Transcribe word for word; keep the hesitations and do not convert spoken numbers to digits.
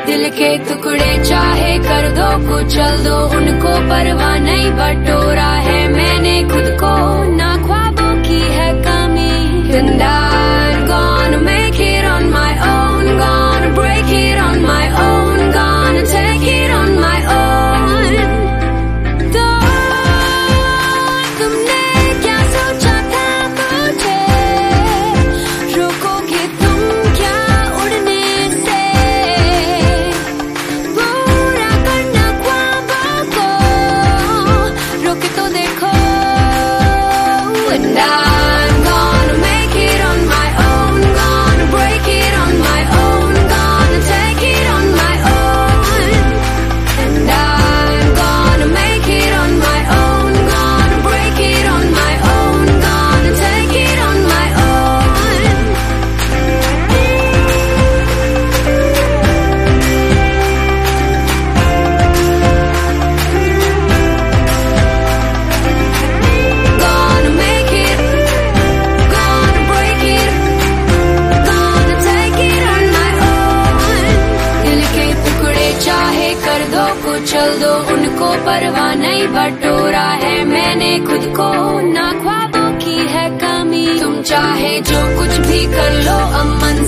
दिल के टुकड़े चाहे कर दो कुचल दो, उनको परवाह नहीं बटोरा है मैंने खुद को, ना ख्वाबों की है कमी। And I'm gonna make it on my own, gonna break it on my own, gonna take it on my own. तो तुमने क्या सोचा था मुझे, रोकोगे तुम क्या उड़ने से, पूरा करना ख्वाबों को, रोके तो देखो। And I'm gonna make it on my own, gonna break it on my own, gonna take it on my own. And I'm gonna make it on my own, gonna break it on my own, gonna take it on my own. Gonna make it, gonna break it, gonna take it on my own. दिल के टुकड़े चाहे कर दो कुचल दो, उनको परवाह नहीं बटोरा है मैंने खुद को, ना ख्वाबों की है कमी। तुम चाहे जो कुछ भी कर लो अब मंजिल